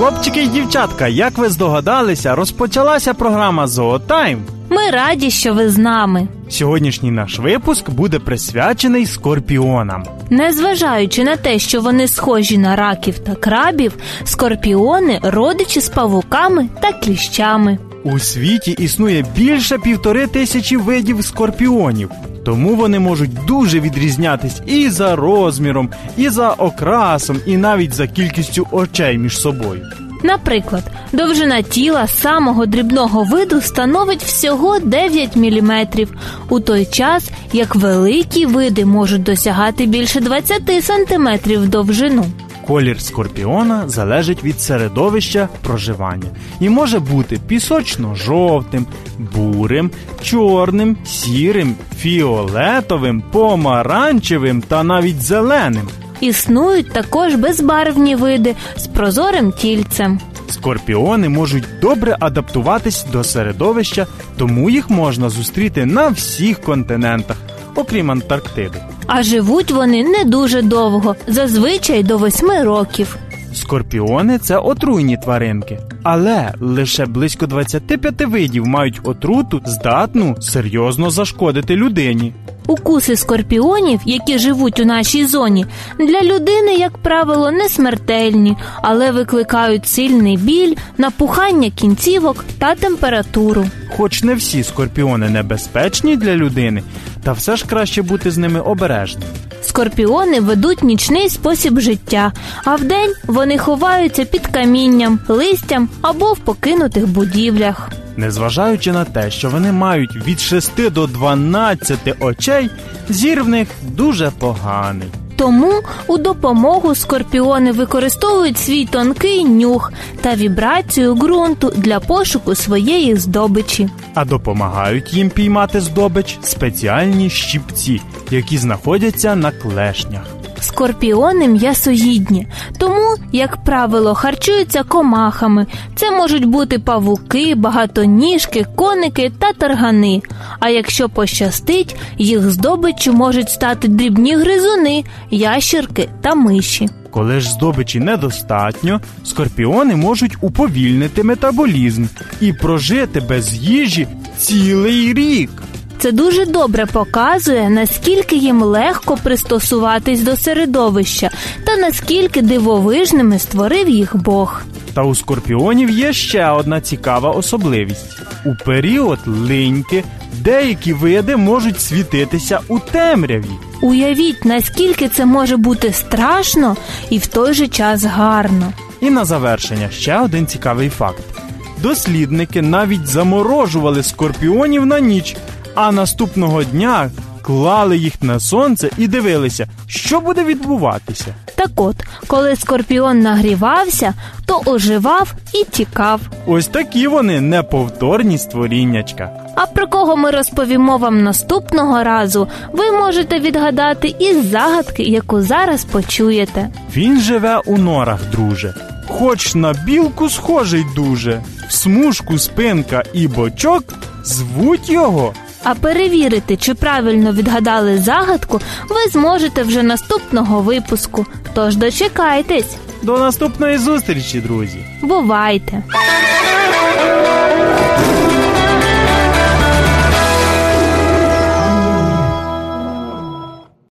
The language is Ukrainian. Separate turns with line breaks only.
Хлопчики і дівчатка, як ви здогадалися, розпочалася програма «Зоотайм».
Ми раді, що ви з нами.
Сьогоднішній наш випуск буде присвячений скорпіонам.
Незважаючи на те, що вони схожі на раків та крабів, скорпіони – родичі з павуками та кліщами.
У світі існує більше 1500 видів скорпіонів. Тому вони можуть дуже відрізнятись і за розміром, і за окрасом, і навіть за кількістю очей між собою.
Наприклад, довжина тіла самого дрібного виду становить всього 9 мм, у той час, як великі види можуть досягати більше 20 см в довжину.
Колір скорпіона залежить від середовища проживання і може бути пісочно-жовтим, бурим, чорним, сірим, фіолетовим, помаранчевим та навіть зеленим.
Існують також безбарвні види з прозорим тільцем.
Скорпіони можуть добре адаптуватись до середовища, тому їх можна зустріти на всіх континентах, окрім Антарктиди.
А живуть вони не дуже довго, зазвичай до 8 років.
Скорпіони – це отруйні тваринки, але лише близько 25 видів мають отруту, здатну серйозно зашкодити людині.
Укуси скорпіонів, які живуть у нашій зоні, для людини, як правило, не смертельні, але викликають сильний біль, напухання кінцівок та температуру.
Хоч не всі скорпіони небезпечні для людини, та все ж краще бути з ними обережним.
Скорпіони ведуть нічний спосіб життя, а вдень вони ховаються під камінням, листям або в покинутих будівлях.
Незважаючи на те, що вони мають від 6 до 12 очей, зір в них дуже поганий.
Тому у допомогу скорпіони використовують свій тонкий нюх та вібрацію ґрунту для пошуку своєї здобичі.
А допомагають їм піймати здобич спеціальні щипці, які знаходяться на клешнях.
Скорпіони м'ясоїдні, тому, як правило, харчуються комахами. Це можуть бути павуки, багатоніжки, коники та таргани. А якщо пощастить, їх здобиччю можуть стати дрібні гризуни, ящерки та миші.
Коли ж здобичі недостатньо, скорпіони можуть уповільнити метаболізм і прожити без їжі цілий рік.
Це дуже добре показує, наскільки їм легко пристосуватись до середовища та наскільки дивовижними створив їх Бог.
Та у скорпіонів є ще одна цікава особливість. У період линьки деякі види можуть світитися у темряві.
Уявіть, наскільки це може бути страшно і в той же час гарно.
І на завершення ще один цікавий факт. Дослідники навіть заморожували скорпіонів на ніч, а наступного дня клали їх на сонце і дивилися, що буде відбуватися.
Так от, коли скорпіон нагрівався, то оживав і тікав.
Ось такі вони неповторні створіннячка.
А про кого ми розповімо вам наступного разу, ви можете відгадати із загадки, яку зараз почуєте.
Він живе у норах, друже, хоч на білку схожий дуже. В смужку спинка і бочок звуть його.
А перевірити, чи правильно відгадали загадку, ви зможете вже наступного випуску. Тож дочекайтесь.
До наступної зустрічі, друзі.
Бувайте!